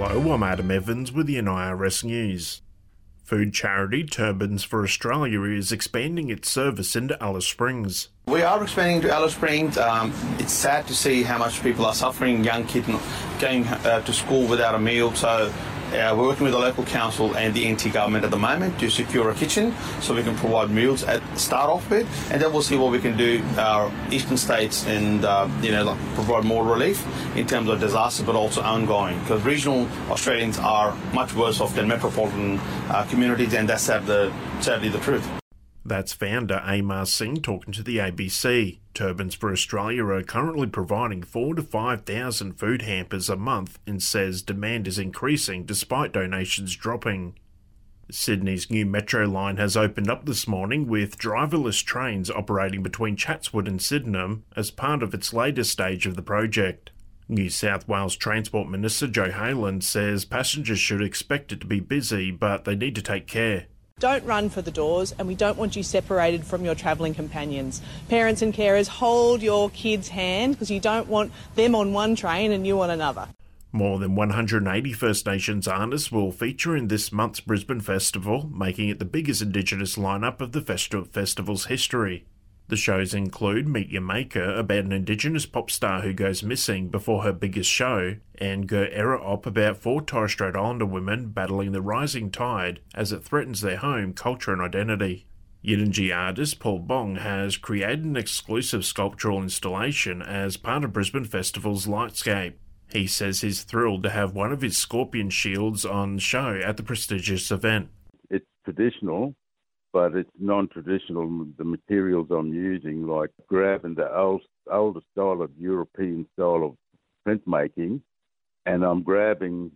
Hello, I'm Adam Evans with the NIRS News. Food charity Turbans for Australia is expanding its service into Alice Springs. We are expanding to Alice Springs. It's sad to see how much people are suffering, young kids going to school without a meal. So we're working with the local council and the NT government at the moment to secure a kitchen so we can provide meals at start off with, and then we'll see what we can do our eastern states and provide more relief in terms of disaster, but also ongoing, because regional Australians are much worse off than metropolitan communities, and that's sadly the truth. That's founder Amar Singh talking to the ABC. Turbans for Australia are currently providing 4,000 to 5,000 food hampers a month and says demand is increasing despite donations dropping. Sydney's new metro line has opened up this morning with driverless trains operating between Chatswood and Sydenham as part of its latest stage of the project. New South Wales Transport Minister Joe Hayland says passengers should expect it to be busy, but they need to take care. Don't run for the doors, and we don't want you separated from your travelling companions. Parents and carers, hold your kids' hand, because you don't want them on one train and you on another. More than 180 First Nations artists will feature in this month's Brisbane Festival, making it the biggest Indigenous lineup of the festival's history. The shows include Meet Your Maker, about an Indigenous pop star who goes missing before her biggest show, and Ger Era Op, about 4 Torres Strait Islander women battling the rising tide as it threatens their home, culture and identity. Yidinji artist Paul Bong has created an exclusive sculptural installation as part of Brisbane Festival's Lightscape. He says he's thrilled to have one of his scorpion shields on show at the prestigious event. It's traditional, but it's non-traditional. The materials I'm using, like grabbing the older style of European style of printmaking, and I'm grabbing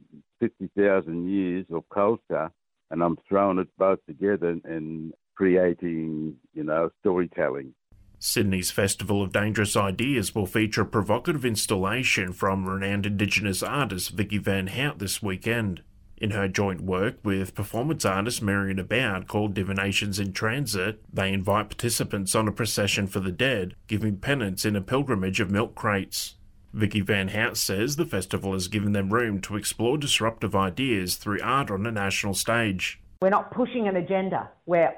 50,000 years of culture, and I'm throwing it both together and creating, storytelling. Sydney's Festival of Dangerous Ideas will feature a provocative installation from renowned Indigenous artist Vicky Van Hout this weekend. In her joint work with performance artist Marion Aboud called Divinations in Transit, they invite participants on a procession for the dead, giving penance in a pilgrimage of milk crates. Vicky Van Hout says the festival has given them room to explore disruptive ideas through art on a national stage. We're not pushing an agenda. We're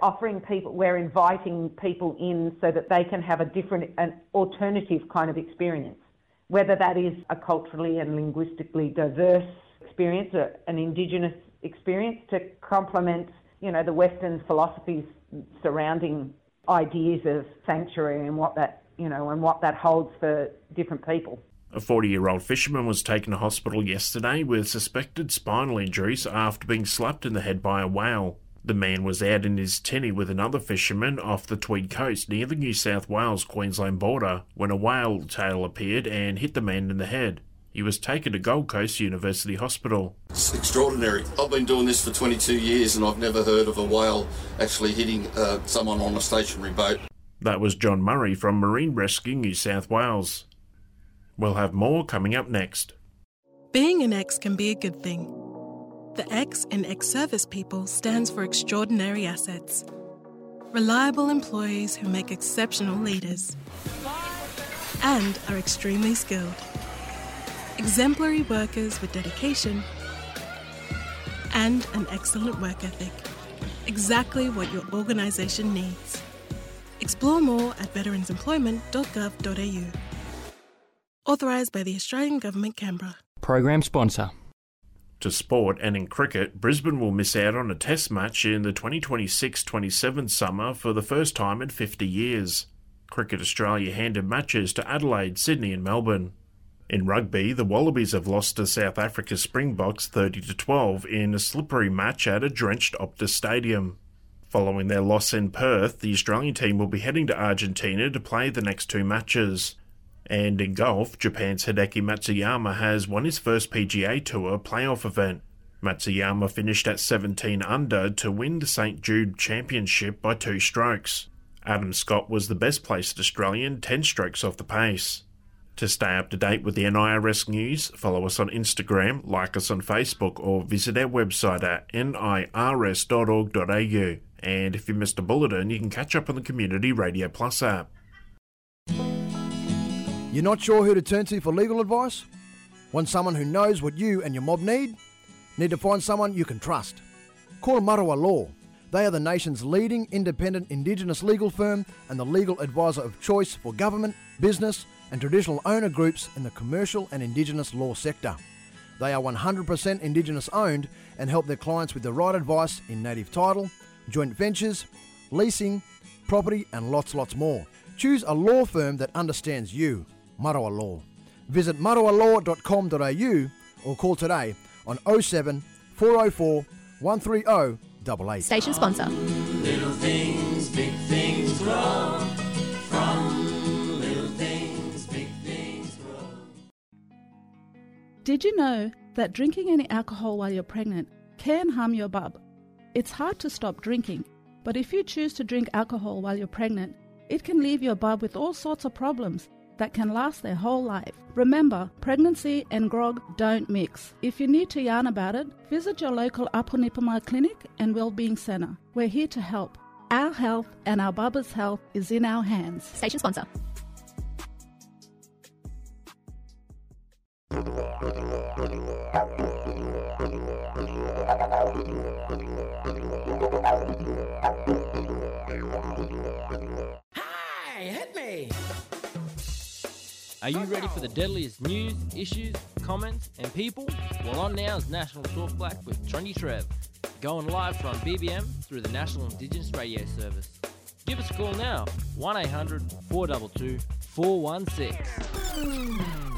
inviting people in so that they can have an alternative kind of experience, whether that is a culturally and linguistically diverse experience, an Indigenous experience to complement, the Western philosophies surrounding ideas of sanctuary and what that holds for different people. A 40-year-old fisherman was taken to hospital yesterday with suspected spinal injuries after being slapped in the head by a whale. The man was out in his tinny with another fisherman off the Tweed coast near the New South Wales-Queensland border when a whale tail appeared and hit the man in the head. He was taken to Gold Coast University Hospital. It's extraordinary. I've been doing this for 22 years and I've never heard of a whale actually hitting someone on a stationary boat. That was John Murray from Marine Rescue New South Wales. We'll have more coming up next. Being an X can be a good thing. The X in Ex-Service People stands for Extraordinary Assets. Reliable employees who make exceptional leaders and are extremely skilled. Exemplary workers with dedication and an excellent work ethic. Exactly what your organisation needs. Explore more at veteransemployment.gov.au. Authorised by the Australian Government, Canberra. Program sponsor. To sport, and in cricket, Brisbane will miss out on a test match in the 2026-27 summer for the first time in 50 years. Cricket Australia handed matches to Adelaide, Sydney and Melbourne. In rugby, the Wallabies have lost to South Africa's Springboks 30-12 in a slippery match at a drenched Optus Stadium. Following their loss in Perth, the Australian team will be heading to Argentina to play the next 2 matches. And in golf, Japan's Hideki Matsuyama has won his first PGA Tour playoff event. Matsuyama finished at 17 under to win the St Jude Championship by 2 strokes. Adam Scott was the best placed Australian, 10 strokes off the pace. To stay up to date with the NIRS news, follow us on Instagram, like us on Facebook, or visit our website at nirs.org.au. And if you missed a bulletin, you can catch up on the Community Radio Plus app. You're not sure who to turn to for legal advice? Want someone who knows what you and your mob need? Need to find someone you can trust? Call Marawa Law. They are the nation's leading independent Indigenous legal firm and the legal advisor of choice for government, business and traditional owner groups in the commercial and Indigenous law sector. They are 100% Indigenous owned and help their clients with the right advice in native title, joint ventures, leasing, property and lots more. Choose a law firm that understands you. Marawa Law. Visit marawalaw.com.au or call today on 07 404 130 88. Station sponsor. Little things, big things grow. From little things, big things grow. Did you know that drinking any alcohol while you're pregnant can harm your bub? It's hard to stop drinking, but if you choose to drink alcohol while you're pregnant, it can leave your bub with all sorts of problems that can last their whole life. Remember, pregnancy and grog don't mix. If you need to yarn about it, visit your local Apunipama Clinic and Wellbeing Centre. We're here to help. Our health and our bubba's health is in our hands. Station sponsor. Hi, hit me! Are you ready for the deadliest news, issues, comments and people? Well, on now is National Talk Black with Trendy Trev, going live from BBM through the National Indigenous Radio Service. Give us a call now, 1800 422 416.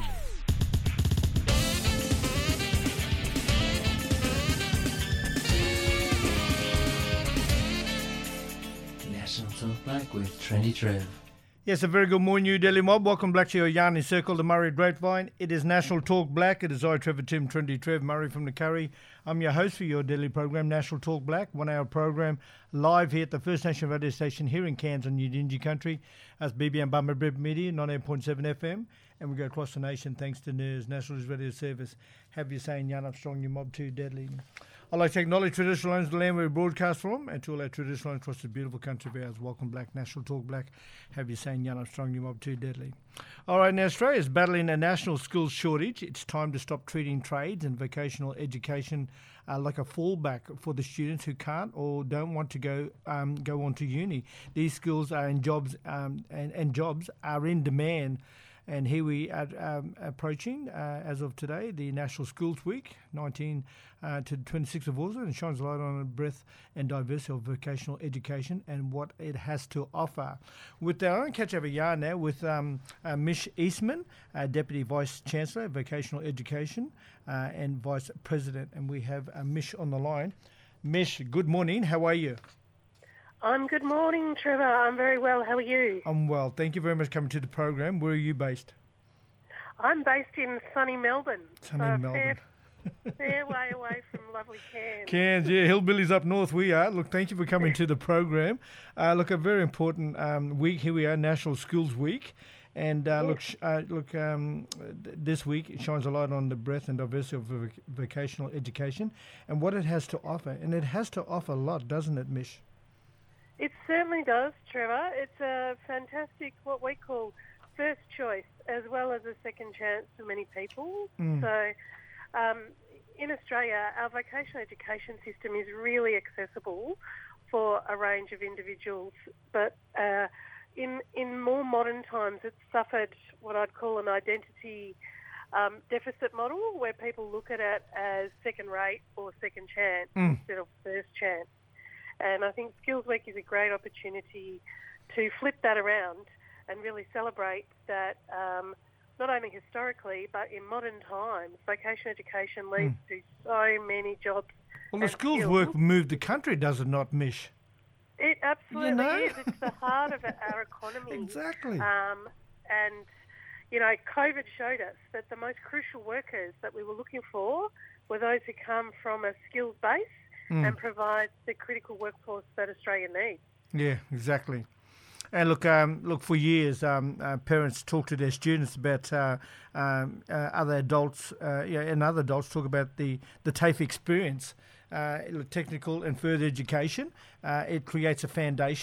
National Talk Black with Trendy Trev. Yes, a very good morning, New Delhi mob. Welcome back to your Yarny Circle, the Murray Grapevine. It is National Talk Black. It is I, Trevor Tim, Trendy Trev, Murray from the Curry. I'm your host for your daily program, National Talk Black, 1 hour program live here at the First Nation radio station here in Cairns on Yidinji country. That's BBM Bummer Media, 98.7 FM. And we go across the nation thanks to NERS, National Radio Service. Have you saying Yarn Up Strong, your mob too deadly. I'd like to acknowledge traditional owners of the land where we broadcast from, and to all our traditional owners across the beautiful country of ours. Welcome Black, National Talk Black. Have you saying Yarn Up Strong, your mob too deadly. All right, now Australia's battling a national skills shortage. It's time to stop treating trades and vocational education like a fallback for the students who can't or don't want to go on to uni. These skills are in jobs and jobs are in demand. And here we are approaching, as of today, the National Schools Week, 19 to 26th of August, and shines a light on the breadth and diversity of vocational education and what it has to offer. With that, I'm going to catch up a yarn now with Mish Eastman, Deputy Vice Chancellor, Vocational Education and Vice President. And we have Mish on the line. Mish, good morning. How are you? Good morning, Trevor. I'm very well. How are you? I'm well. Thank you very much for coming to the program. Where are you based? I'm based in sunny Melbourne. Sunny Melbourne. Fair way away from lovely Cairns. Cairns, yeah. Hillbillies up north we are. Look, thank you for coming to the program. Look, a very important week. Here we are, National Schools Week. And this week it shines a light on the breadth and diversity of vocational education and what it has to offer. And it has to offer a lot, doesn't it, Mish? It certainly does, Trevor. It's a fantastic, what we call first choice, as well as a second chance for many people. So in Australia, our vocational education system is really accessible for a range of individuals. But in more modern times, it's suffered what I'd call an identity deficit model, where people look at it as second rate or second chance instead of first chance. And I think Skills Week is a great opportunity to flip that around and really celebrate that not only historically but in modern times, vocational education leads to so many jobs. Well, the schools work moved the country, does it not, Mish? It absolutely is. It's the heart of our economy. Exactly. And, you know, COVID showed us that the most crucial workers that we were looking for were those who come from a skills base and provide the critical workforce that Australia needs. Yeah, exactly. And look, for years, parents talk to their students about other adults, and other adults talk about the TAFE experience, technical and further education. It creates a foundation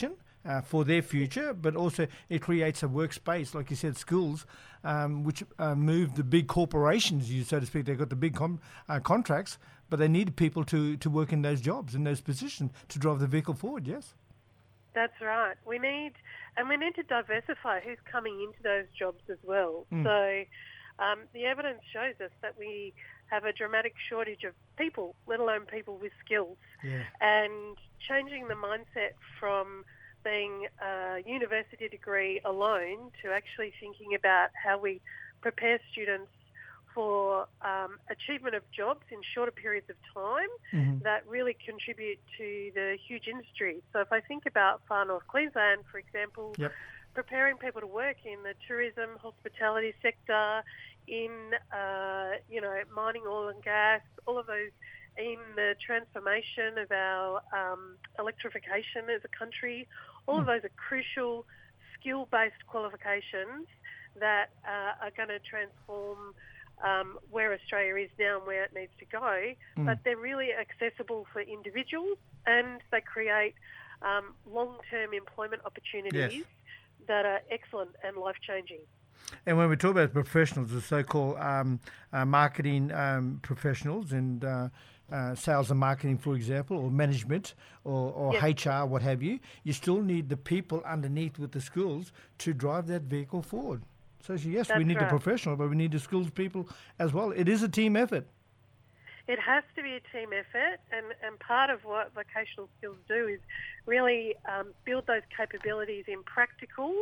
for their future, but also it creates a workspace, like you said, schools, which move the big corporations, so to speak. They've got the big contracts, but they need people to work in those jobs, in those positions, to drive the vehicle forward, yes? That's right. We need to diversify who's coming into those jobs as well. So the evidence shows us that we have a dramatic shortage of people, let alone people with skills. And changing the mindset from being a university degree alone to actually thinking about how we prepare students for achievement of jobs in shorter periods of time that really contribute to the huge industry. So if I think about Far North Queensland, for example, preparing people to work in the tourism, hospitality sector, in mining, oil and gas, all of those, in the transformation of our electrification as a country, all of those are crucial skill-based qualifications that are going to transform where Australia is now and where it needs to go, but they're really accessible for individuals and they create long-term employment opportunities that are excellent and life-changing. And when we talk about professionals, the so-called marketing professionals and sales and marketing, for example, or management or HR, what have you, you still need the people underneath with the skills to drive that vehicle forward. So yes, we need the professional, but we need the skills people as well. It is a team effort. It has to be a team effort, and part of what vocational skills do is really build those capabilities in practical,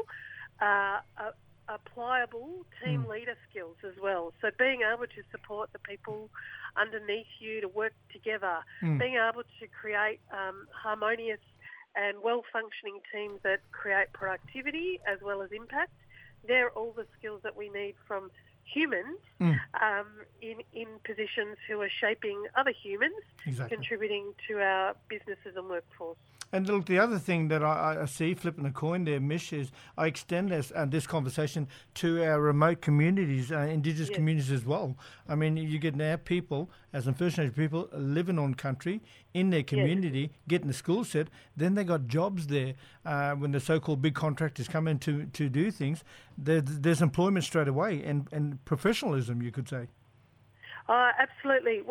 applicable team leader skills as well. So being able to support the people underneath you to work together, being able to create harmonious and well-functioning teams that create productivity as well as impact. They're all the skills that we need from humans in positions who are shaping other humans, contributing to our businesses and workforce. And look, the other thing that I see, flipping a coin there, Mish, is I extend this conversation to our remote communities, Indigenous communities as well. I mean, you get now people, as in First Nation people, living on country in their community, getting the skill set, then they got jobs there. When the so-called big contractors come in to do things, there's employment straight away and professionalism, you could say. Absolutely.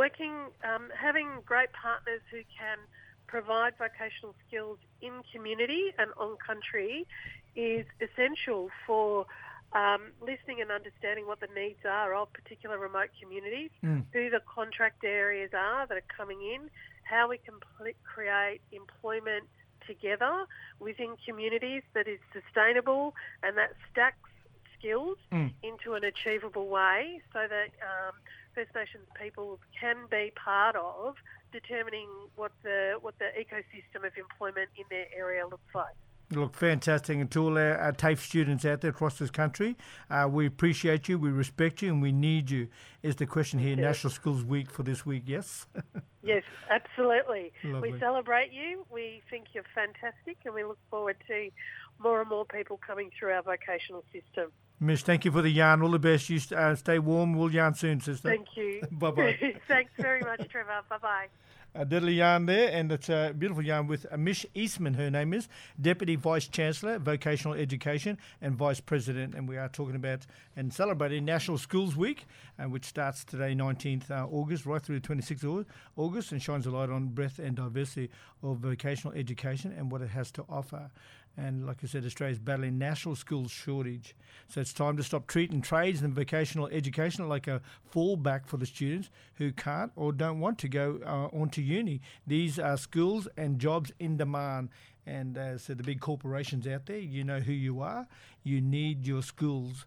Having great partners who can provide vocational skills in community and on country is essential for listening and understanding what the needs are of particular remote communities, who the contract areas are that are coming in, how we can create employment together within communities that is sustainable and that stacks skills into an achievable way so that First Nations people can be part of determining what the ecosystem of employment in their area looks like. Look, fantastic. And to all our TAFE students out there across this country, we appreciate you, we respect you, and we need you, is the question here. National Skills Week for this week, yes? Yes, absolutely. Lovely. We celebrate you. We think you're fantastic, and we look forward to more and more people coming through our vocational system. Miss, thank you for the yarn. All the best. You stay warm. We'll yarn soon, sister. Thank you. Bye-bye. Thanks very much, Trevor. Bye-bye. A deadly yarn there, and it's a beautiful yarn with Mish Eastman, her name is, Deputy Vice-Chancellor, Vocational Education and Vice President, and we are talking about and celebrating National Skills Week, which starts today, 19th August, right through the 26th August, and shines a light on breadth and diversity of vocational education and what it has to offer. And like I said, Australia's battling national skills shortage. So it's time to stop treating trades and vocational education like a fallback for the students who can't or don't want to go on to uni. These are skills and jobs in demand. And so the big corporations out there, you know who you are. You need your skills,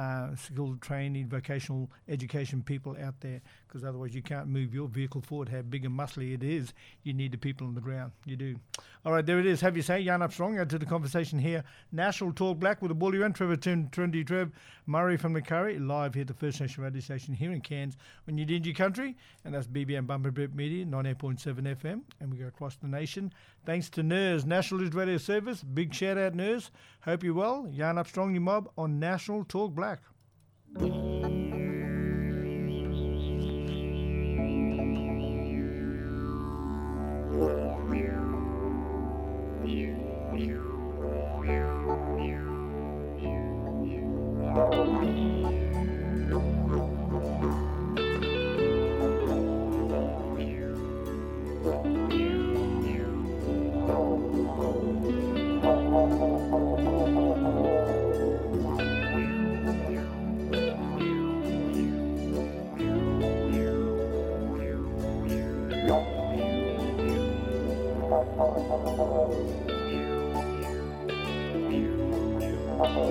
skill training, vocational education people out there, because otherwise you can't move your vehicle forward, how big and muscly it is. You need the people on the ground. You do. All right, there it is. Have you say, Jan Armstrong, add to the conversation here. National Talk Black with the Bully Run, Trevor Trendy Trev, Murray from the Curry, live here at the First Nation radio station here in Cairns on Yidinji country. And that's BBM Bumper Brit Media, 98.7 FM. And we go across the nation. Thanks to NIRS, National News Radio Service. Big shout out, NIRS. Hope you're well. Jan Armstrong, your mob on National Talk Black.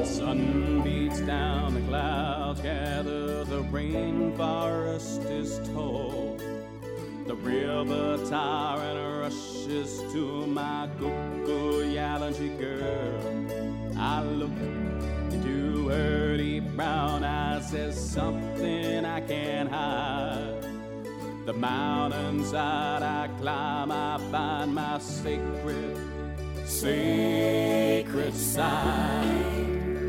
Sun beats down the clouds, gather, the rainforest is tall. The river tyrant rushes to my Kuku-Yalanji girl. I look into her deep brown eyes, there's something I can't hide. The mountainside I climb, I find my sacred side.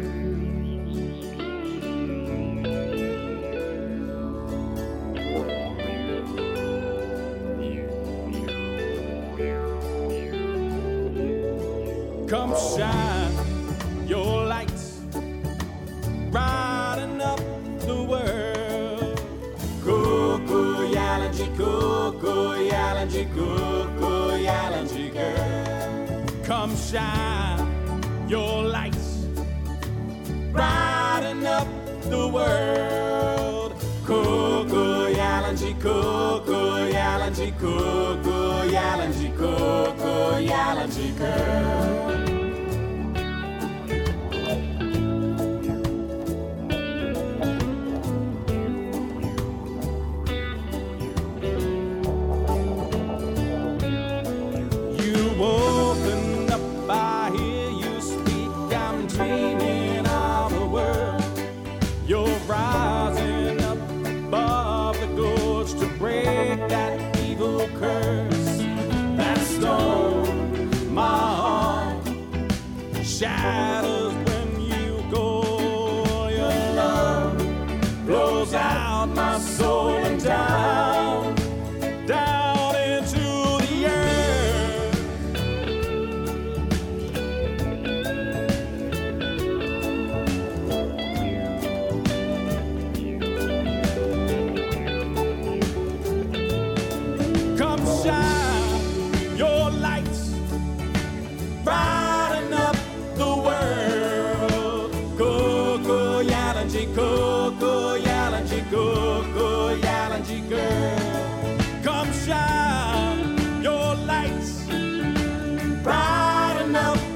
Come shine your lights, brighten up the world. Kuku-Yalanji, Kuku-Yalanji, Kuku-Yalanji girl. Come shine your lights, brighten up the world. Kuku-Yalanji, Kuku-Yalanji, Kuku-Yalanji, Kuku-Yalanji girl. Shadows when you go, your love blows out my soul and down into the earth. Come shine your lights, brighten up the world. Kuku-Yalanji, Kuku-Yalanji, Kuku-Yalanji girl. Come shine your lights, brighten up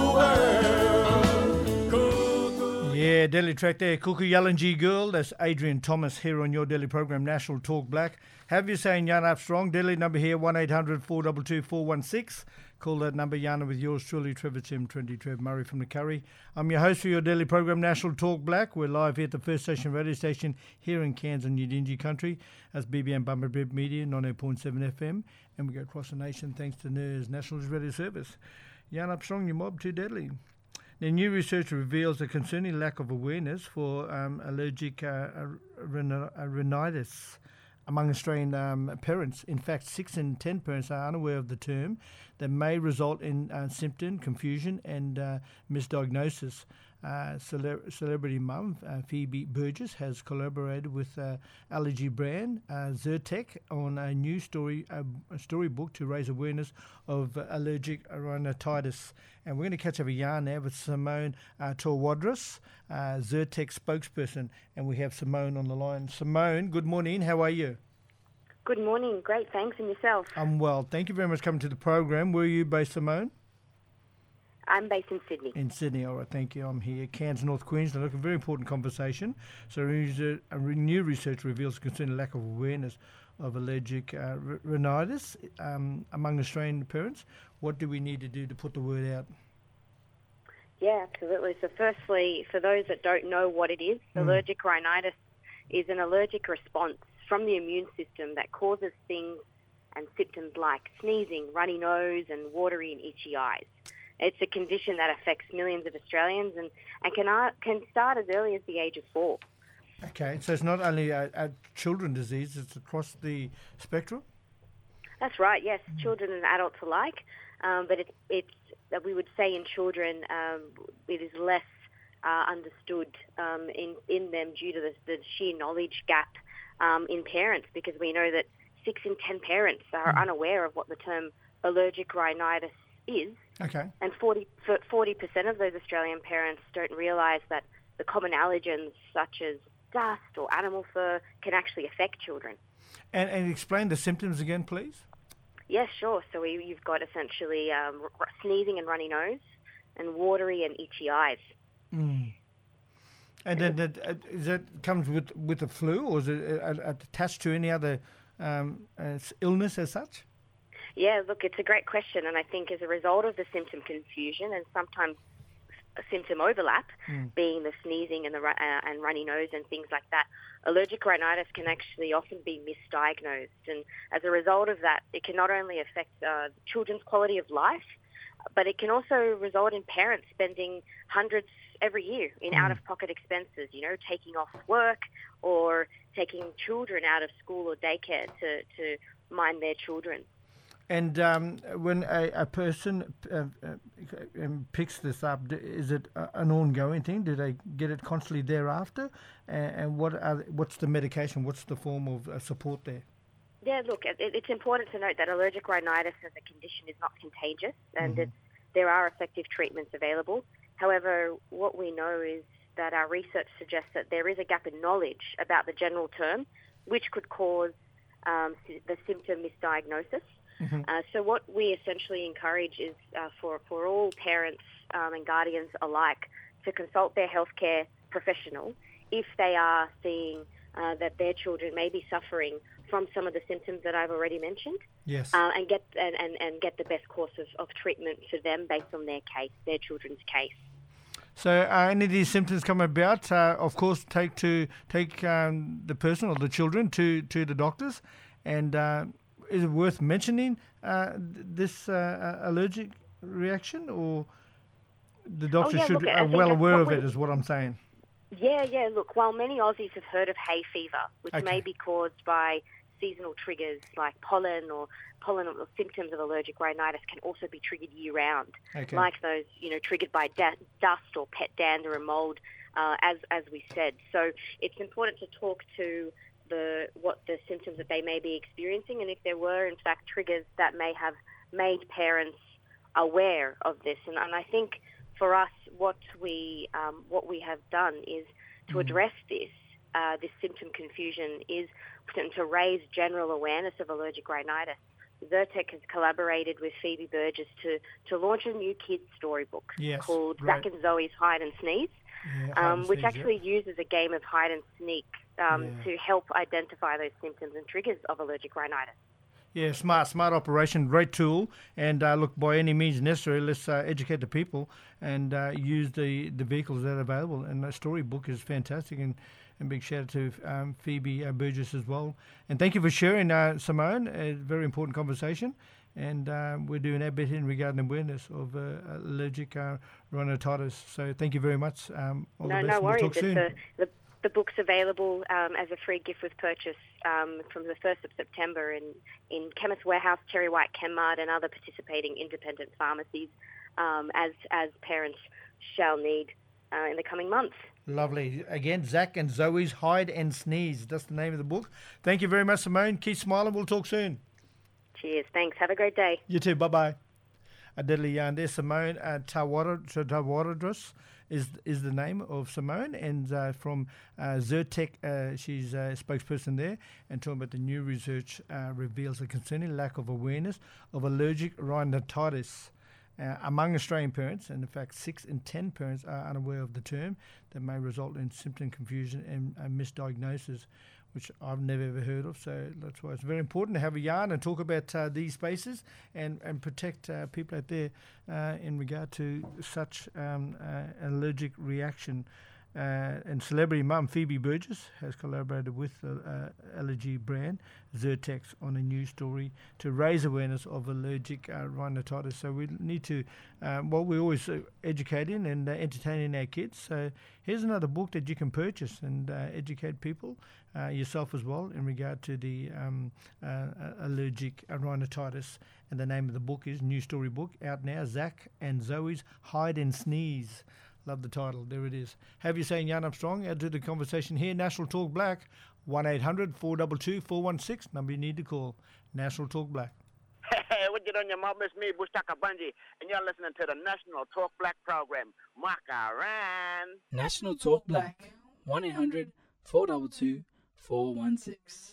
the world. Yeah, Delhi track there, Kuku-Yalanji girl. That's Adrian Thomas here on your Delhi program, National Talk Black. Have you saying Yana Armstrong? Delhi number here, 1800 422 416. Call that number, Yana, with yours truly, Trevor Tim, 20 Trev Murray from the Curry. I'm your host for your daily program, National Talk Black. We're live here at the First Station radio station here in Cairns and Yidinji country. That's BBM Bumberbib Media, 98.7 FM. And we go across the nation thanks to NERS, National Radio Service. Yana Armstrong, your mob too deadly. Now, new research reveals a concerning lack of awareness for allergic rhinitis among Australian parents. In fact, 6 in 10 parents are unaware of the term that may result in symptom confusion and misdiagnosis. Celebrity mum Phoebe Burgess has collaborated with allergy brand Zyrtec on a new storybook to raise awareness of allergic rhinitis. And we're going to catch up a yarn now with Simone Torwadras, Zyrtec spokesperson, and we have Simone on the line. Simone, good morning. How are you? Good morning. Great, thanks. And yourself? I'm well. Thank you very much for coming to the program. Where are you based, Simone? I'm based in Sydney. In Sydney, all right, thank you. I'm here, Cairns, North Queensland. Look, a very important conversation. So new research reveals a concerning lack of awareness of allergic rhinitis among Australian parents. What do we need to do to put the word out? Yeah, absolutely. So firstly, for those that don't know what it is, allergic rhinitis is an allergic response from the immune system that causes things and symptoms like sneezing, runny nose, and watery and itchy eyes. It's a condition that affects millions of Australians and can start as early as the age of 4. Okay, so it's not only a children's disease, it's across the spectrum? That's right, yes, children and adults alike. But it's we would say in children it is less understood in them due to the sheer knowledge gap in parents, because we know that 6 in 10 parents are unaware of what the term allergic rhinitis is. Okay. And 40% of those Australian parents don't realise that the common allergens such as dust or animal fur can actually affect children. And explain the symptoms again, please. Yes, sure. So you've got essentially sneezing and runny nose and watery and itchy eyes. And then is that comes with the flu, or is it attached to any other illness as such? Yeah, look, it's a great question, and I think as a result of the symptom confusion and sometimes a symptom overlap, being the sneezing and the and runny nose and things like that, allergic rhinitis can actually often be misdiagnosed, and as a result of that, it can not only affect children's quality of life, but it can also result in parents spending hundreds every year in out-of-pocket expenses, taking off work or taking children out of school or daycare to mind their children. And when a person picks this up, is it an ongoing thing? Do they get it constantly thereafter? And what's the medication? What's the form of support there? Yeah, look, it's important to note that allergic rhinitis as a condition is not contagious, and there are effective treatments available. However, what we know is that our research suggests that there is a gap in knowledge about the general term, which could cause the symptom misdiagnosis. So what we essentially encourage is for all parents and guardians alike to consult their healthcare professional if they are seeing that their children may be suffering from some of the symptoms that I've already mentioned. Yes. And get the best course of treatment for them based on their case, their children's case. So any of these symptoms come about, of course, take the person or the children to the doctors. And is it worth mentioning this allergic reaction, or the doctors should be well aware of it, is what I'm saying? Yeah. Look, while many Aussies have heard of hay fever, which may be caused by seasonal triggers like pollen or symptoms of allergic rhinitis can also be triggered year-round, like those, triggered by dust or pet dander and mold, as we said. So it's important to talk to what the symptoms that they may be experiencing, and if there were, in fact, triggers that may have made parents aware of this. And I think for us, what we have done is to address this symptom confusion is to raise general awareness of allergic rhinitis. Zyrtec has collaborated with Phoebe Burgess to launch a new kids' storybook called Zach and Zoe's Hide and Sneeze, which actually uses a game of hide and sneak to help identify those symptoms and triggers of allergic rhinitis. Yeah, smart operation, great tool. And look, by any means necessary, let's educate the people and use the vehicles that are available. And the storybook is fantastic. And big shout out to Phoebe Burgess as well. And thank you for sharing, Simone. A very important conversation. And we're doing our bit in regarding awareness of allergic rhinitis. So thank you very much. No worries. We'll talk soon. The book's available as a free gift with purchase from the 1st of September in Chemist Warehouse, Cherry White, Chemmart and other participating independent pharmacies as parents shall need in the coming months. Lovely. Again, Zach and Zoe's Hide and Sneeze. That's the name of the book. Thank you very much, Simone. Keep smiling. We'll talk soon. Cheers. Thanks. Have a great day. You too. Bye-bye. A deadly yarn there. Simone Tawaradros is the name of Simone, and from Zyrtec, she's a spokesperson there, and talking about the new research reveals a concerning lack of awareness of allergic rhinitis among Australian parents, and in fact 6 in 10 parents are unaware of the term that may result in symptom confusion and misdiagnosis, which I've never ever heard of. So that's why it's very important to have a yarn and talk about these spaces and protect people out there in regard to such allergic reaction. And celebrity mum Phoebe Burgess has collaborated with the allergy brand Zyrtec on a new story to raise awareness of allergic rhinitis. So we need to, we're always educating and entertaining our kids. So here's another book that you can purchase and educate people, yourself as well, in regard to the allergic rhinitis. And the name of the book is New Story Book, out now, Zach and Zoe's Hide and Sneeze. Love the title. There it is. Have you saying Jan Armstrong? Add to the conversation here. National Talk Black, 1-800-422-416. Number you need to call. National Talk Black. Hey, what you doing, your mom? It's me, Bushtaka Bunji, and you're listening to the National Talk Black program. Makaran. National Talk Black, 1-800-422-416.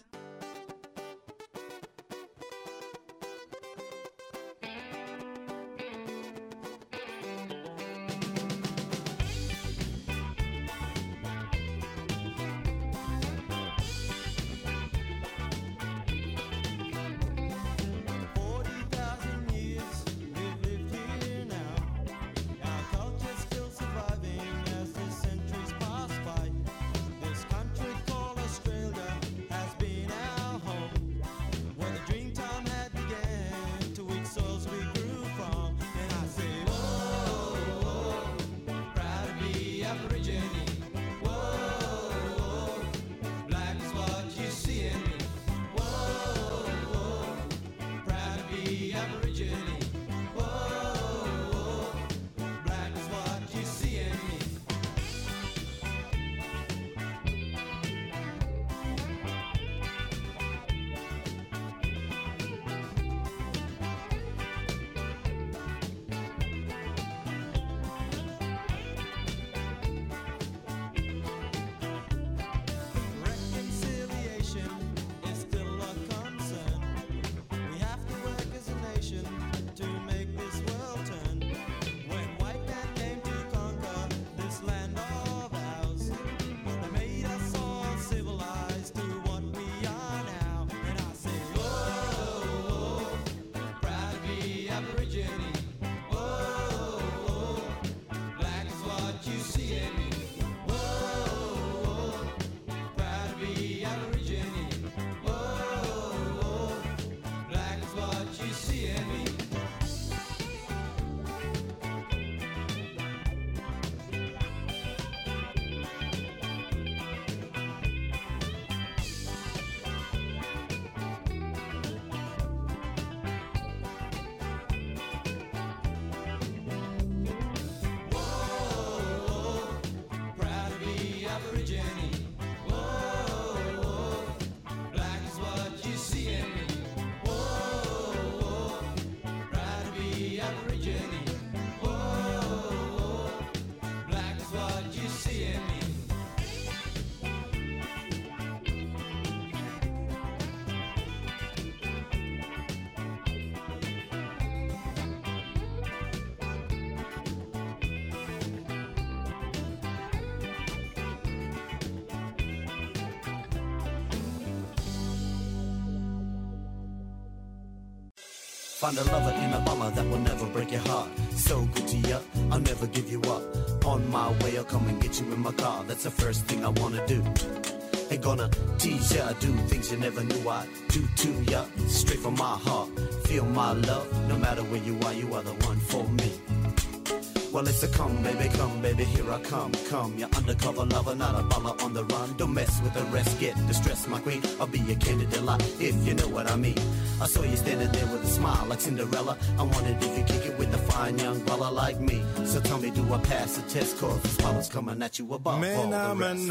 Find a lover in a bummer that will never break your heart. So good to ya, I'll never give you up. On my way, I'll come and get you in my car. That's the first thing I wanna do. Ain't gonna tease ya, do things you never knew I'd do to ya. Straight from my heart, feel my love. No matter where you are the one for me. Well, it's a come, baby, here I come. You're undercover lover, not a baller on the run. Don't mess with the rest, get distressed, my queen. I'll be your candidate lot, if you know what I mean. I saw you standing there with a smile like Cinderella. I wondered if you kick it with a fine young fella like me. So tell me, do I pass the test? Cause this follow's coming at you above all the rest.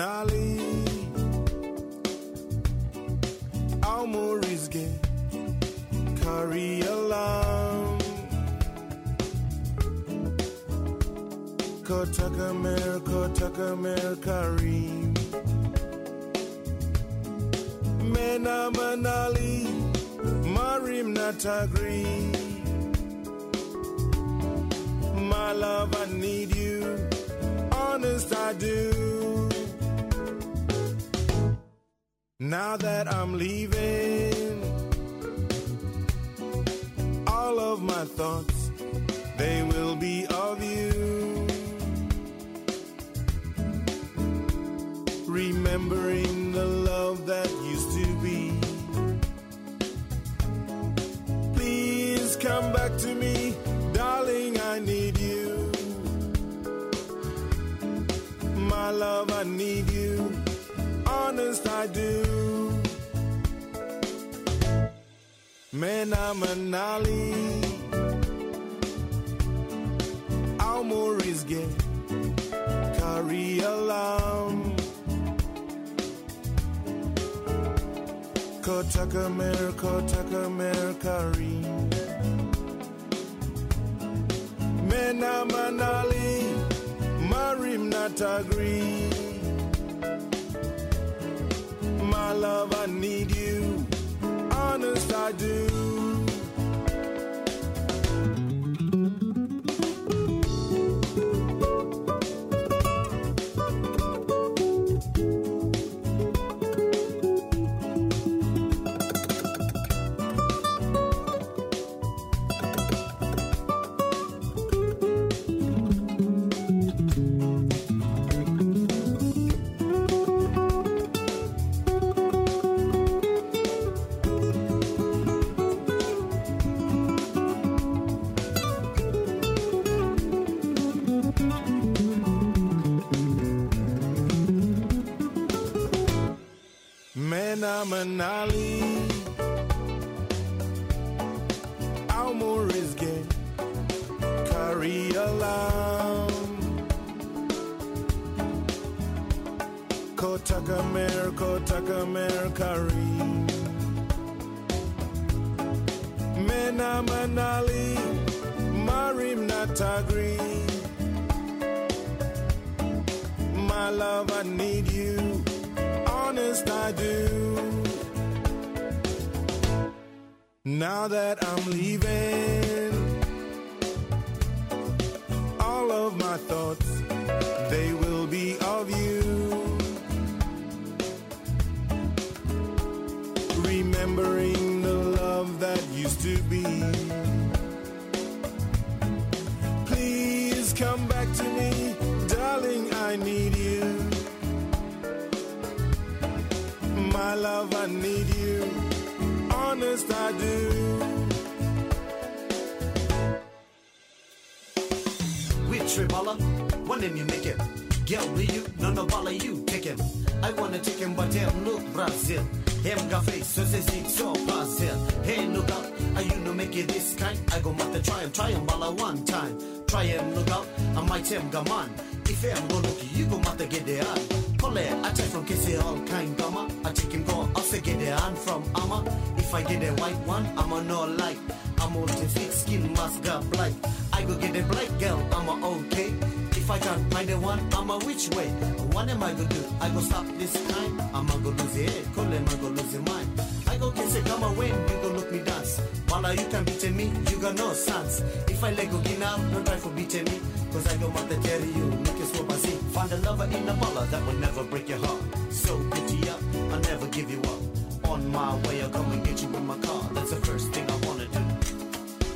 Almorizge, carry along. Kotaka mer karim. Mena manali, marim natagri. My love, I need you. Honest, I do. Now that I'm leaving, all of my thoughts, they will be of you. Remembering the love that used to be. Please come back to me, darling, I need you. My love, I need you. Honest, I do. Mena manali, Almorizge, carry along. Kotaka mer karim. Mena manali, marim natagri. My love, I need you. Honest, I do. Manali, Almorizge, carry along. Kotaka mer karim. Mena manali, marim natagri. My love, I need you. Honest, I do. Now that I'm leaving, all of my thoughts, they will be of you. Remembering the love that used to be. Please come back to me, darling, I need you. My love, I need you. Honest, I do. With Tribala, one name you make it. Girl, will you? No, bala, you take him. I wanna take him, but him look Brazil. Him got face, so say so Brazil. Hey, look out, are you no make it this kind? I go mata try him, bala one time. Try him, look out, I might him gaman. If I'm gonna look, you go mata get the eye. I take from Kissy all kind gama. I take him go, I'll get the hand from Ama. If I get a white one, I'm a no like. I'm on the thick skin, must got black. I go get a black girl, I'm a okay. If I can't find the one, I'm a which way? What am I gonna do? I go stop this time. I'm a go lose the head, call him, I go lose the mind. I go kiss it, come away, you go look me dance. While you can beat me, you got no sense. If I let go get out, don't try for beating me. Cause I don't want to tell you, look at what I see. Find a lover in a baller that will never break your heart. So pretty up, I'll never give you up. On my way, I'll come and get you in my car. That's the first thing I wanna do.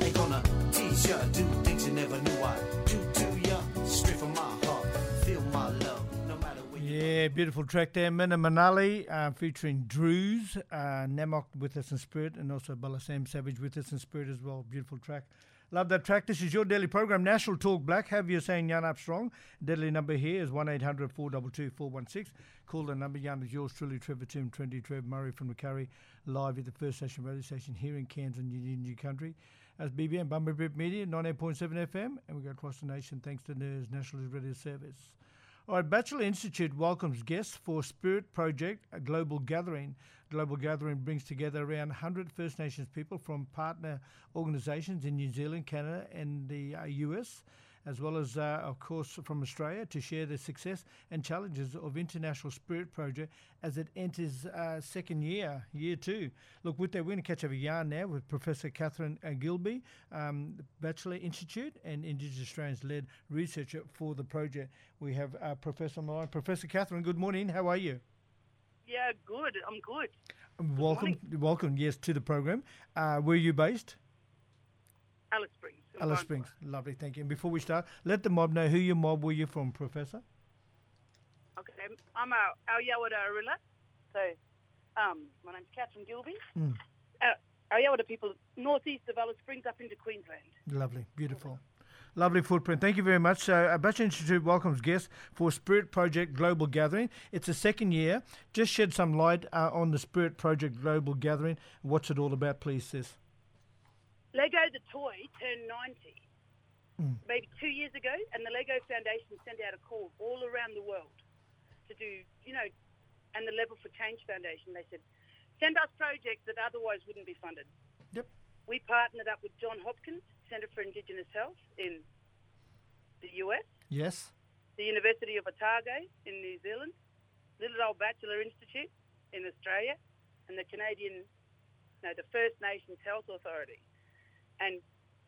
Yeah, beautiful track there. Minna Manali featuring Drews, Namok with us in spirit, and also Bala Sam Savage with us in spirit as well. Beautiful track. Love that track. This is your daily program, National Talk Black. Have you saying Yan Up Strong? Deadly number here is 1800 422 416. Call the number. Yan is yours truly, Trevor Tim 20 Trev Murray from the Curry, live at the First Station radio station here in Cairns and New Country. As BBM, Bumblebee Media, 98.7 FM, and we go across the nation thanks to NERS National Radio Service. All right, Bachelor Institute welcomes guests for Spirit Project, a global gathering. Global gathering brings together around 100 First Nations people from partner organisations in New Zealand, Canada and the US, as well as, of course, from Australia, to share the success and challenges of International Spirit Project as it enters second year 2. Look, with that, we're going to catch up a yarn now with Professor Catherine Gilby, Bachelor Institute and Indigenous Australians-led researcher for the project. We have Professor on the line. Professor Catherine, good morning. How are you? Yeah, good. I'm good. Welcome, yes, to the program. Where are you based? Alice Springs. Alice Springs. Lovely, thank you. And before we start, let the mob know who your mob were you from, Professor? Okay, I'm our Yawada Arilla. So, my name's Catherine Gilby. Our Yawada people, northeast of Alice Springs up into Queensland. Lovely, beautiful. Lovely footprint. Thank you very much. So, Bachelor Institute welcomes guests for Spirit Project Global Gathering. It's the second year. Just shed some light on the Spirit Project Global Gathering. What's it all about, please, sis? Lego the toy turned 90 maybe 2 years ago, and the Lego Foundation sent out a call all around the world to do, and the Level for Change Foundation, they said, send us projects that otherwise wouldn't be funded. Yep. We partnered up with Johns Hopkins Centre for Indigenous Health in the US. Yes. The University of Otago in New Zealand, Little Old Bachelor Institute in Australia, and the the First Nations Health Authority. And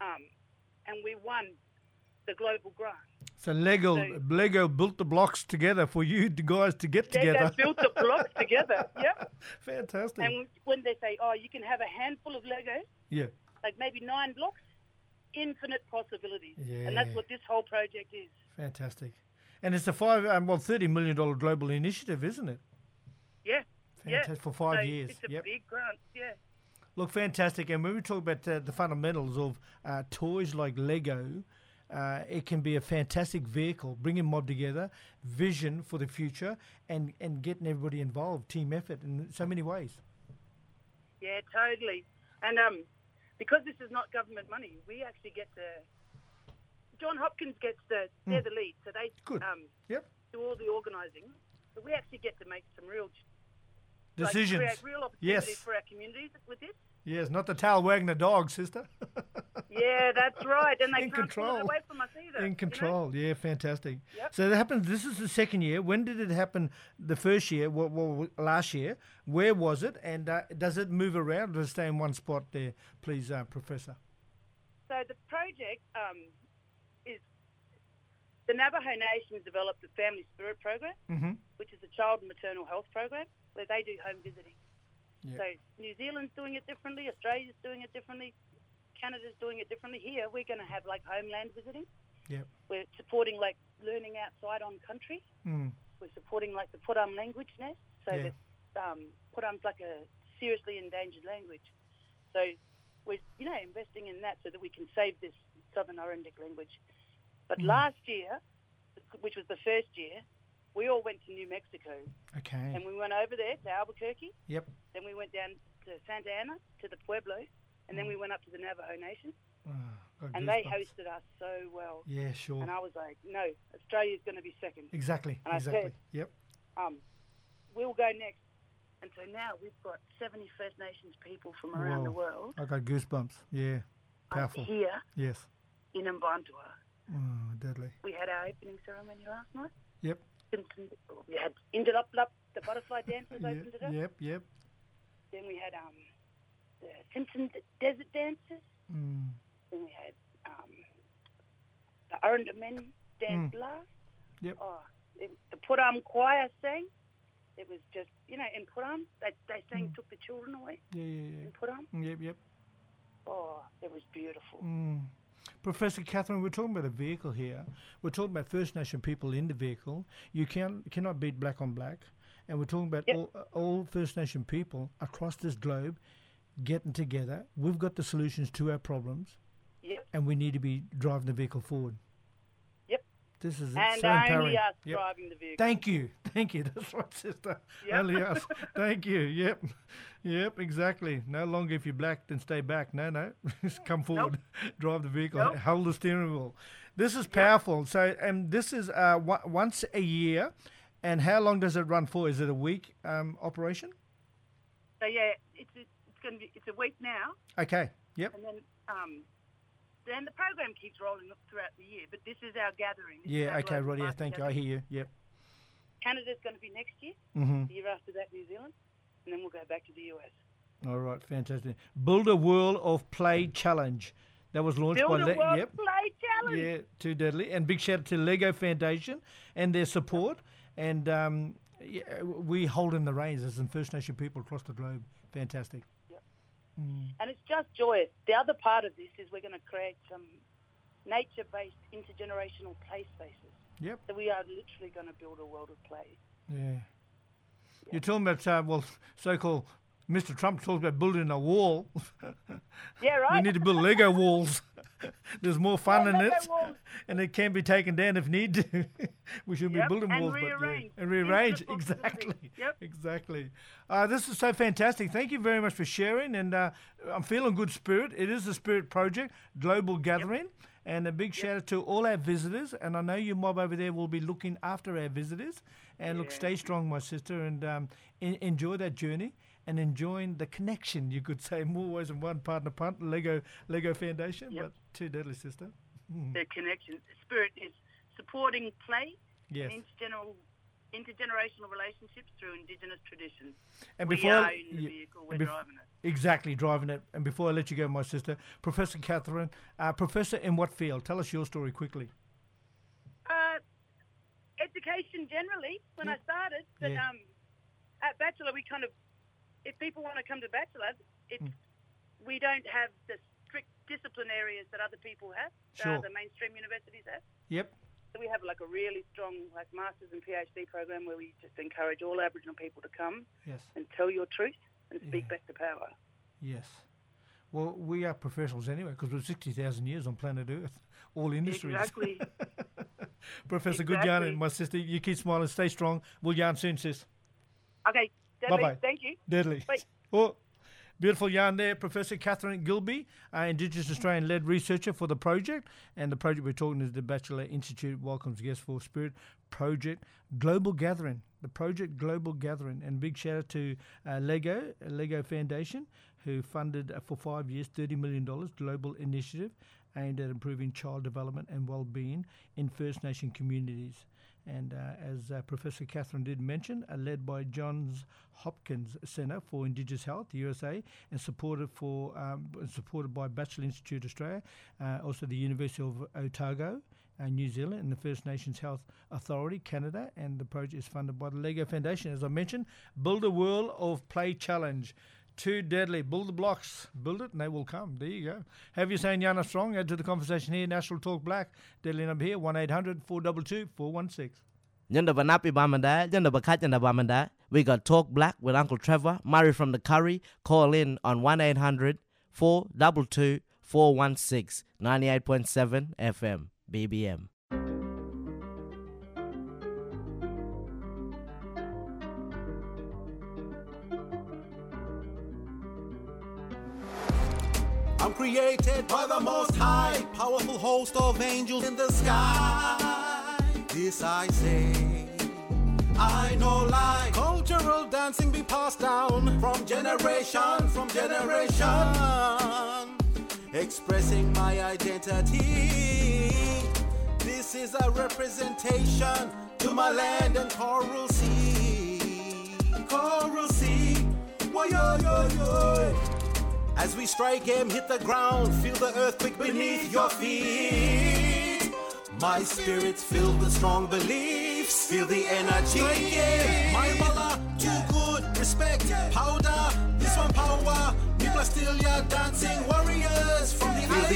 we won the global grant. So Lego built the blocks together for you guys to get together. They built the blocks together, yeah. Fantastic. And when they say, you can have a handful of Lego, like maybe 9 blocks, infinite possibilities. Yeah. And that's what this whole project is. Fantastic. And it's a $30 million global initiative, isn't it? Yeah. Fantastic. For 5 years. It's a big grant, yeah. Look, fantastic. And when we talk about the fundamentals of toys like Lego, it can be a fantastic vehicle, bringing mob together, vision for the future, and getting everybody involved, team effort in so many ways. Yeah, totally. And because this is not government money, we actually get to... John Hopkins gets they're the lead, so they do all the organising. So we actually get to make some real... decisions. Create real opportunities for our communities with this. Yes, not the tail wagging the dog, sister. Yeah, that's right. And they In can't control. pull it away from us either. In control, yeah, fantastic. Yep. So that happens. This is the second year. When did it happen? The first year, last year. Where was it? And does it move around or stay in one spot there, please, Professor? So the project is the Navajo Nation developed the Family Spirit Program, which is a child and maternal health program where they do home visiting. Yep. So New Zealand's doing it differently, Australia's doing it differently, Canada's doing it differently. Here we're going to have like homeland visiting. Yep. We're supporting like learning outside on country. We're supporting like the Puttam language nest. So that Puttam's like a seriously endangered language. So we're investing in that so that we can save this Southern Orondic language. But last year, which was the first year, we all went to New Mexico. Okay. And we went over there to Albuquerque. Yep. Then we went down to Santa Ana, to the Pueblo. And then we went up to the Navajo Nation. And they hosted us so well. Yeah, sure. And I was like, no, Australia's going to be second. Exactly. And I said, yep. We'll go next. And so now we've got 70 First Nations people from around the world. I got goosebumps. Yeah. Powerful. Here. Yes. In Mbantua. Oh, deadly. We had our opening ceremony last night. Yep. We had Indaluplup, the butterfly dancers opened it up. Yep. Then we had the Simpson Desert Dancers. Then we had the Arunda Men Dance Blast. Yep. The Puttam Choir sang. It was just, in Puttam, they sang Took the Children Away. Yeah. In Puttam. Yep. Oh, it was beautiful. Professor Catherine, we're talking about a vehicle here. We're talking about First Nation people in the vehicle. You cannot beat black on black. And we're talking about all First Nation people across this globe getting together. We've got the solutions to our problems. Yep. And we need to be driving the vehicle forward. Yep. This is and so empowering. only us driving the vehicle. Thank you. That's right, sister. Yep. Only us. Thank you. Yep, exactly. No longer if you're black, then stay back. No. Just come forward. Nope. Drive the vehicle. Nope. Hold the steering wheel. This is powerful. So, and this is once a year. And how long does it run for? Is it a week operation? So it's a week now. Okay. Yep. And then the program keeps rolling throughout the year. But this is our gathering. Okay, right. Yeah, thank you. I hear you. Yep. Canada's going to be next year. Mm-hmm. The year after that, New Zealand, and then we'll go back to the US. All right, fantastic. Build a World of Play Challenge. That was launched by Build a World of Play Challenge. Yeah, too deadly. And big shout out to Lego Foundation and their support. And we hold in the reins as in First Nation people across the globe. Fantastic. Yep. And it's just joyous. The other part of this is we're going to create some nature-based intergenerational play spaces. Yep. So we are literally going to build a world of play. Yeah. You're talking about, so-called Mr. Trump talks about building a wall. Yeah, right. We need to build Lego walls. There's more fun in it, and it can be taken down if need to. We should be building walls, and rearrange. Exactly. Yep. Exactly. This is so fantastic. Thank you very much for sharing, and I'm feeling good spirit. It is the Spirit Project Global Gathering. Yep. And a big shout out to all our visitors. And I know your mob over there will be looking after our visitors. And look, stay strong, my sister, and enjoy that journey and enjoying the connection, you could say, more ways than one. Partner punt, Lego Foundation, but too deadly, sister. The connection. Spirit is supporting play and intergenerational relationships through Indigenous traditions. And we are in the vehicle, we're driving it. Exactly, driving it. And before I let you go, my sister, Professor Catherine, professor in what field? Tell us your story quickly. Education generally, when I started. But at Bachelor, we kind of, if people want to come to Bachelor, we don't have the strict discipline areas that other people have, the mainstream universities have. Yep. So we have like a really strong Masters and PhD program where we just encourage all Aboriginal people to come and tell your truth and speak back to power. Yes. Well, we are professionals anyway because we're 60,000 years on planet Earth, all industries. Exactly. Professor, good yarn, my sister. You keep smiling, stay strong. We'll yarn soon, sis. Okay, deadly. Bye-bye. Thank you. Deadly. Bye. Oh, beautiful yarn there, Professor Catherine Gilby, Indigenous Australian-led researcher for the project. And the project we're talking is the Bachelor Institute welcomes guests for Spirit Project Global Gathering. The Project Global Gathering. And big shout out to Lego Foundation, who funded for 5 years $30 million global initiative aimed at improving child development and well-being in First Nation communities. And as Professor Catherine did mention, led by Johns Hopkins Centre for Indigenous Health, USA, and supported by Bachelor Institute Australia, also the University of Otago, New Zealand, and the First Nations Health Authority, Canada. And the project is funded by the Lego Foundation. As I mentioned, Build a World of Play Challenge. Too deadly. Build the blocks. Build it and they will come. There you go. Have you saying Yana Strong? Add to the conversation here. National Talk Black. Deadly number here, 1-800-422-416. We got Talk Black with Uncle Trevor, Murray from the Curry. Call in on 1-800-422-416. 98.7 FM. BBM. I'm created by the Most High, powerful host of angels in the sky. This I say, I know lie. Cultural dancing be passed down from generation, expressing my identity. This is a representation to my land and coral sea. Coral sea, woy-yo-yo-yo. As we strike and hit the ground, feel the earthquake beneath your feet. My spirit's filled with strong beliefs. Feel the energy. My mother, too good. Respect, powder. This one power. People are still your dancing warriors from the feel the energy.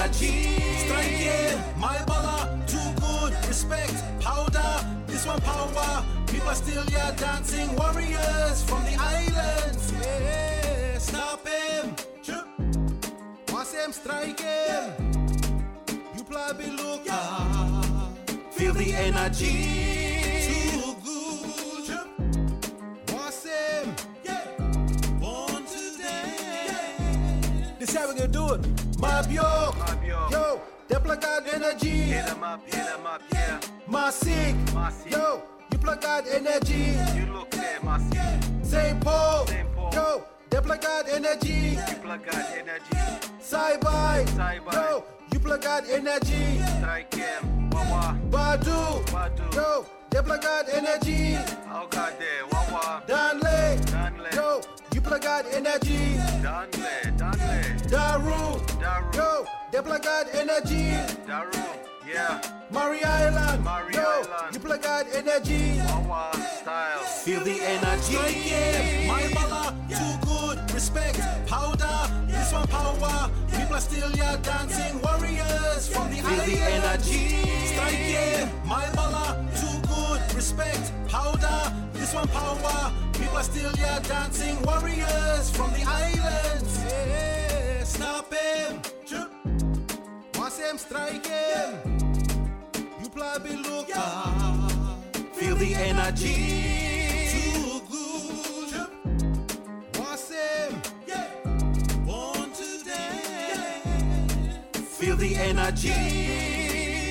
energy. Strike it, my bala, too good. Respect, powder, this one power. People are still here dancing, warriors from the islands. Yeah, stop him. Once him strike him, you probably look up. Feel the energy. Too good. Once him, born today. This how we gonna do it. Mob yo, yo, they plug out energy. Hit 'em up, yeah. My sick, yo, you plug out energy. You look there, my sick. St. Paul, yo, they plug out energy. You plug out energy. Sci-Fi, yo, you plug out energy. Strike him, Wawa. Badu, yo, they plug out energy. Oh God, there, Wawa. Danley, yo, you plug out energy. Danley. Daru, yo, they plug out energy. Daru, yeah. Murray Island, yo, you plug out energy. Wawa style. Feel the energy. Yeah. My bala, too good. Respect, powder, this one power. People are still here dancing, warriors from the island. Feel the energy. Strike it, my bala, too good. Respect, powder, this one power. People are still here dancing, warriors from the islands. Yeah, stop him. Once him strike him, you probably look up. Feel the energy. Too good. Once him, born today. Feel the energy.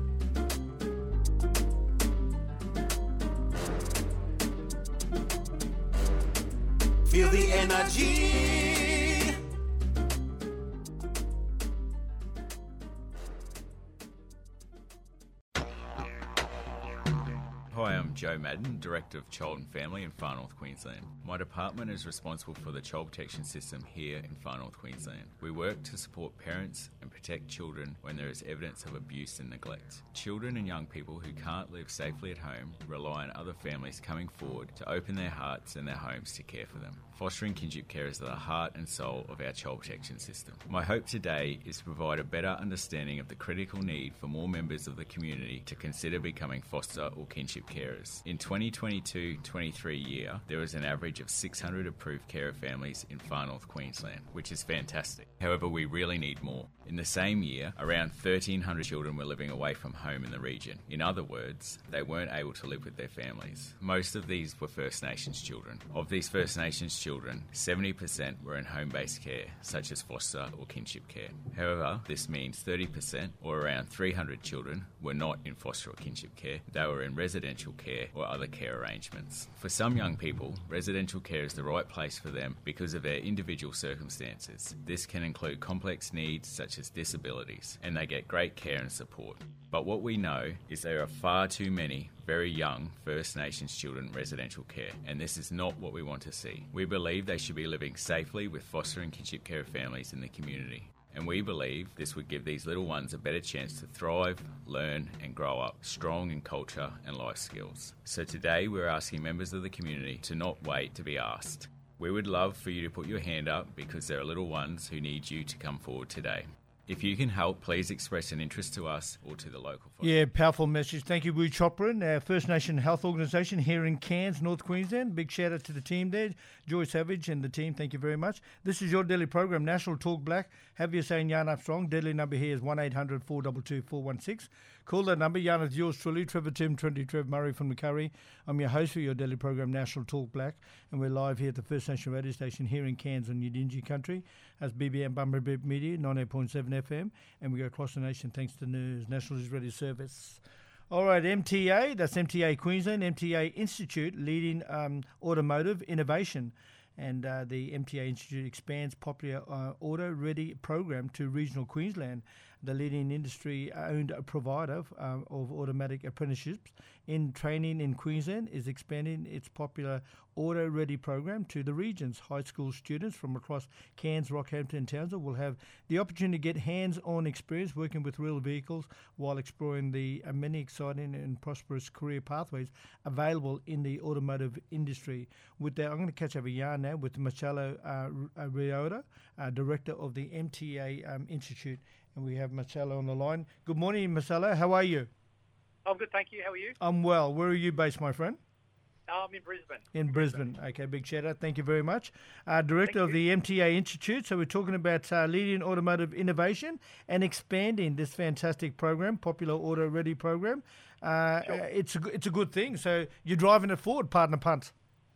Feel the energy. Hi, I'm Joe Madden, Director of Child and Family in Far North Queensland. My department is responsible for the child protection system here in Far North Queensland. We work to support parents and protect children when there is evidence of abuse and neglect. Children and young people who can't live safely at home rely on other families coming forward to open their hearts and their homes to care for them. Fostering kinship care is the heart and soul of our child protection system. My hope today is to provide a better understanding of the critical need for more members of the community to consider becoming foster or kinship carers. In 2022-23 year, there was an average of 600 approved carer families in Far North Queensland, which is fantastic. However, we really need more. In the same year, around 1,300 children were living away from home in the region. In other words, they weren't able to live with their families. Most of these were First Nations children. Of these First Nations children, 70% were in home-based care, such as foster or kinship care. However, this means 30%, or around 300 children, were not in foster or kinship care. They were in residential care or other care arrangements. For some young people, residential care is the right place for them because of their individual circumstances. This can include complex needs such as disabilities, and they get great care and support. But what we know is there are far too many very young First Nations children in residential care, and this is not what we want to see. We believe they should be living safely with foster and kinship care families in the community. And we believe this would give these little ones a better chance to thrive, learn and grow up strong in culture and life skills. So today we're asking members of the community to not wait to be asked. We would love for you to put your hand up because there are little ones who need you to come forward today. If you can help, please express an interest to us or to the local folks. Yeah, powerful message. Thank you, Wu Chopran, our First Nation Health Organisation here in Cairns, North Queensland. Big shout out to the team there, Joy Savage and the team. Thank you very much. This is your daily program, National Talk Black. Have your say in Yarn Armstrong. Deadly number here is 1800 422 416. Call that number. Yarn is yours truly, Trevor Tim, 20 Trev Murray from the Curry. I'm your host for your daily program, National Talk Black, and we're live here at the First Nation radio station here in Cairns on Yidinji country. That's BBM Bumblebee Media, 98.7 FM, and we go across the nation thanks to the National Israeli Service. All right, MTA, that's MTA Queensland, MTA Institute, leading automotive innovation. And the MTA Institute expands popular Auto Ready program to regional Queensland. The leading industry-owned provider of automatic apprenticeships in training in Queensland is expanding its popular Auto Ready program to the regions. High school students from across Cairns, Rockhampton and Townsville will have the opportunity to get hands-on experience working with real vehicles while exploring the many exciting and prosperous career pathways available in the automotive industry. With that, I'm going to catch up a yarn now with Marcelo Riota, Director of the MTA Institute And we have Marcelo on the line. Good morning, Marcelo. How are you? I'm good, thank you. How are you? I'm well. Where are you based, my friend? I'm in Brisbane. In Brisbane. Okay, big shout out. Thank you very much. Director of the MTA Institute. So we're talking about leading automotive innovation and expanding this fantastic program, Popular Auto Ready program. It's a good thing. So you're driving it forward, pardon the punt.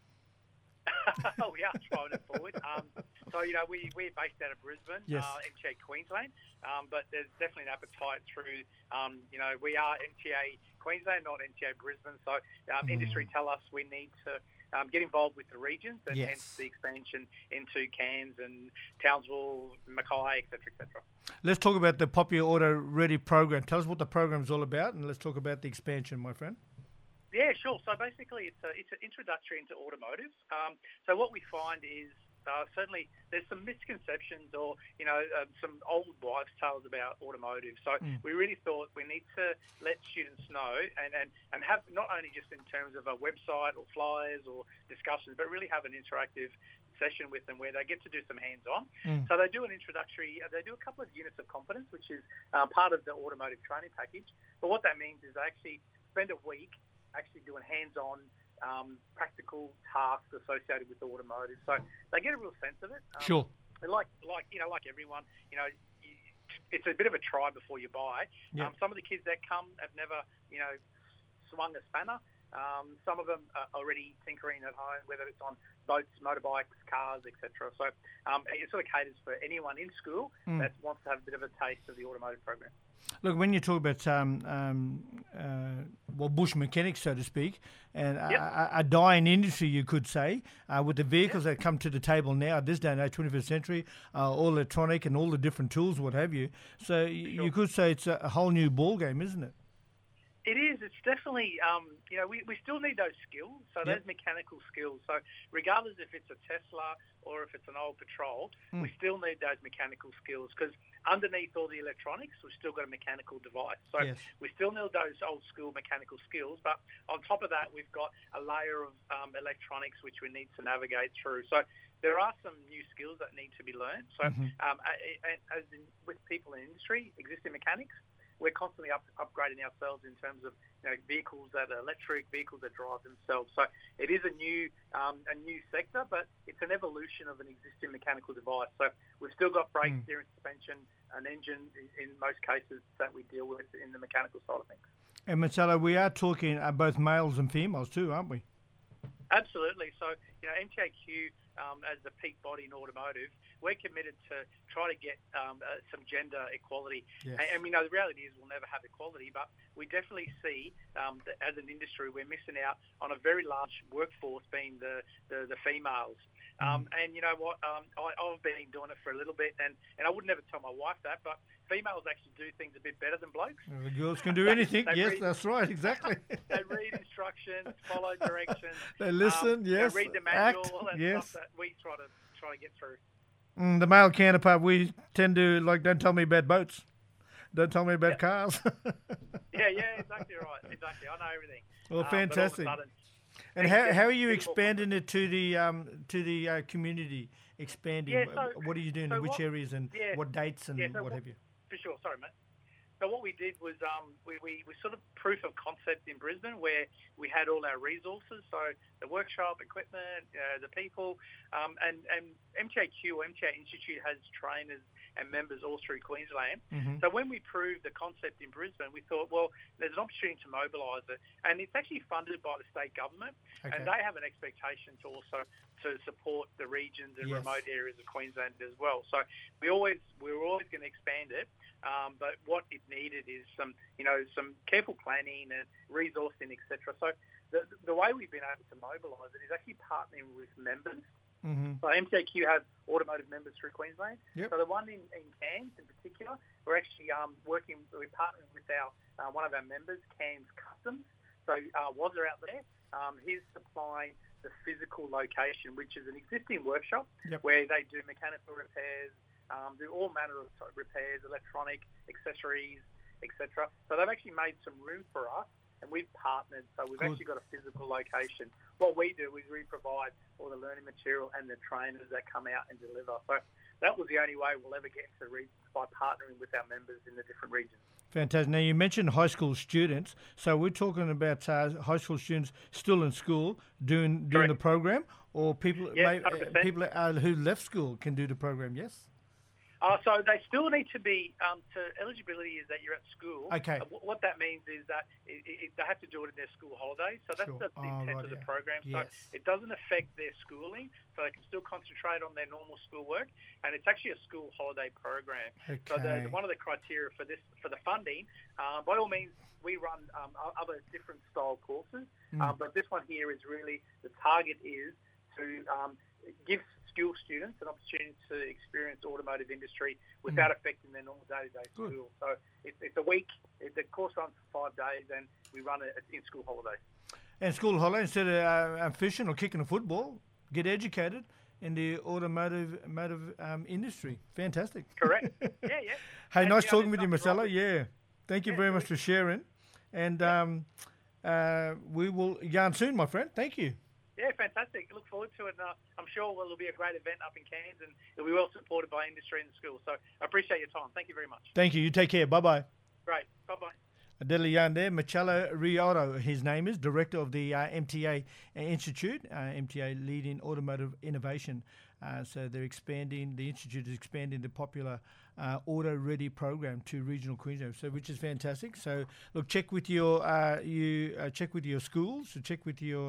We are driving it forward. So, we're based out of Brisbane, Yes. MTA Queensland, but there's definitely an appetite through, we are MTA Queensland, not MTA Brisbane, so industry tell us we need to get involved with the regions and Yes. hence the expansion into Cairns and Townsville, Mackay, etc., etc. Let's talk about the Popular Auto Ready program. Tell us what the program is all about, and let's talk about the expansion, my friend. Yeah, sure. So basically, it's an introductory into automotive. So what we find is certainly there's some misconceptions or some old wives' tales about automotive. So we really thought we need to let students know and have not only just in terms of a website or flyers or discussions, but really have an interactive session with them where they get to do some hands-on. So they do an introductory, they do a couple of units of competence, which is part of the automotive training package. But what that means is they actually spend a week actually doing hands-on practical tasks associated with automotive. So they get a real sense of it. Sure. Like everyone, it's a bit of a try before you buy. Yeah. Some of the kids that come have never, swung a spanner. Some of them are already tinkering at home, whether it's on boats, motorbikes, cars, etc. So it sort of caters for anyone in school that wants to have a bit of a taste of the automotive program. Look, when you talk about bush mechanics, so to speak, and a dying industry, you could say, with the vehicles that come to the table now, this day and age, 21st century, all electronic and all the different tools, what have you. So you could say it's a whole new ball game, isn't it? It is. It's definitely, we still need those skills. So those mechanical skills. So regardless if it's a Tesla or if it's an old Patrol, we still need those mechanical skills because underneath all the electronics, we've still got a mechanical device. So we still need those old school mechanical skills. But on top of that, we've got a layer of electronics which we need to navigate through. So there are some new skills that need to be learned. So with people in industry, existing mechanics, we're constantly upgrading ourselves in terms of vehicles that are electric, vehicles that drive themselves. So it is a new sector, but it's an evolution of an existing mechanical device. So we've still got brake, steering, suspension, an engine in most cases that we deal with in the mechanical side of things. And Marcelo, we are talking both males and females too, aren't we? Absolutely. So MTAQ as the peak body in automotive, we're committed to try to get some gender equality. Yes. And we know the reality is we'll never have equality, but we definitely see that as an industry we're missing out on a very large workforce being the females. And you know what, I've been doing it for a little bit, and I would never tell my wife that, but females actually do things a bit better than blokes. Well, the girls can do anything. Yes, that's right, exactly. They read instructions, follow directions. They listen, yes. They read the manual act, and yes. stuff that we try to get through. The male counterpart, we tend to, don't tell me about boats. Don't tell me about cars. Yeah, exactly right. Exactly. I know everything. Well, fantastic. And how are you expanding it to the community? Expanding. Yeah, so, what are you doing? In which areas and what dates and what have you? For sure. Sorry, mate. So what we did was we sort of proof of concept in Brisbane where we had all our resources, so the workshop, equipment, the people, and MTAQ or MTA Institute has trainers and members all through Queensland. So when we proved the concept in Brisbane, we thought, well, there's an opportunity to mobilise it, and it's actually funded by the state government, and they have an expectation to also to support the regions and remote areas of Queensland as well. So we were always going to expand it, but what it needed is some careful planning and resourcing, etc. So the way we've been able to mobilise it is actually partnering with members. So MTAQ have automotive members through Queensland. So the one in Cairns in particular, we're actually we're partnering with one of our members, Cairns Customs. So Wazza out there, he's supplying the physical location, which is an existing workshop where they do mechanical repairs, do all manner of repairs, electronic, accessories, etc. So they've actually made some room for us, and we've partnered. So we've actually got a physical location. What we do is we provide all the learning material and the trainers that come out and deliver. So that was the only way we'll ever get into the regions, by partnering with our members in the different regions. Fantastic. Now, you mentioned high school students. So we're talking about high school students still in school doing the program, or people people who left school can do the program, yes? So they still need to be, eligibility is that you're at school. Okay. What that means is that they have to do it in their school holidays. So that's the intent of the program. So it doesn't affect their schooling, so they can still concentrate on their normal schoolwork. And it's actually a school holiday program. Okay. So one of the criteria for the funding, by all means, we run other different style courses, but this one here is really, the target is to give school students an opportunity to experience automotive industry without affecting their normal day-to-day school. So it's a week. The course runs for 5 days, and we run it in school holidays. And school holiday, instead of fishing or kicking a football, get educated in the automotive industry. Fantastic. Correct. Yeah. Hey, and nice talking with you, Marcelo. Yeah. Thank you very much for sharing. And we will yarn soon, my friend. Thank you. Yeah, fantastic. Look forward to it. And I'm sure it'll be a great event up in Cairns, and it'll be well supported by industry and the school. So I appreciate your time. Thank you very much. Thank you. You take care. Bye-bye. Great. Bye-bye. Deadly yarn there. Marcelo Rialto, his name is, Director of the MTA Institute, MTA leading automotive innovation. So they're expanding, the Institute is expanding the popular Auto Ready program to regional Queensland, so which is fantastic. So look, check with your check with your schools, so check with your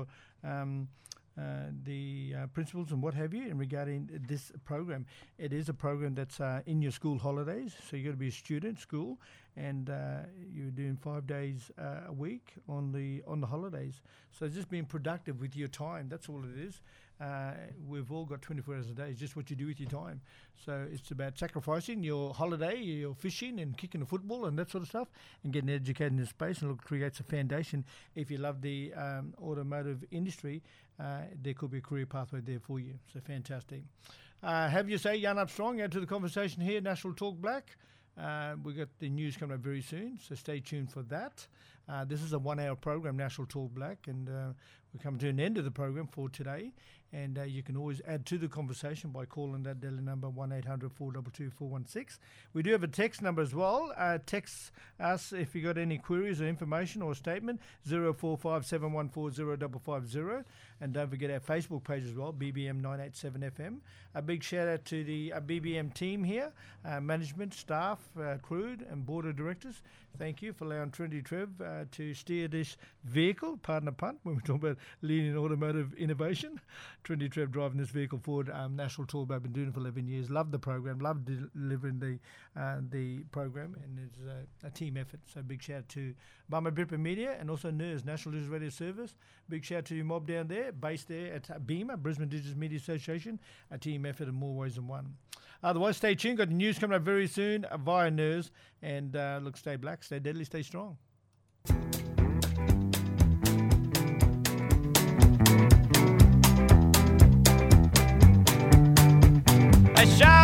the principals and what have you in regarding this program. It is a program that's in your school holidays, so you've got to be a student, school, and you're doing 5 days a week on the holidays. So it's just being productive with your time. That's all it is. We've all got 24 hours a day. It's just what you do with your time. So it's about sacrificing your holiday, your fishing and kicking the football and that sort of stuff, and getting educated in the space, and it creates a foundation. If you love the automotive industry, there could be a career pathway there for you. So fantastic. Have you say, Yarn Up Strong, add to the conversation here, National Talk Black. We've got the news coming up very soon, so stay tuned for that. This is a 1 hour program, National Talk Black, and we're coming to an end of the program for today. And you can always add to the conversation by calling that daily number 1-800-422-416. We do have a text number as well. Text us if you got any queries or information or statement, 0457140550. And don't forget our Facebook page as well, BBM 987 FM. A big shout out to the BBM team here, management, staff, crew and board of directors. Thank you for allowing Trinity Trev to steer this vehicle, pardon the pun, when we talk about leading automotive innovation. Trinity Trev driving this vehicle forward. National Talk, I've been doing it for 11 years. Love the program, love delivering the program, and it's a team effort. So big shout out to Bama Bripper Media and also NERS, National Digital Radio Service. Big shout out to your mob down there, based there at BEMA, Brisbane Digital Media Association. A team effort in more ways than one. Otherwise, stay tuned. Got the news coming up very soon via NERS. And look, stay black, stay deadly, stay strong. A shot.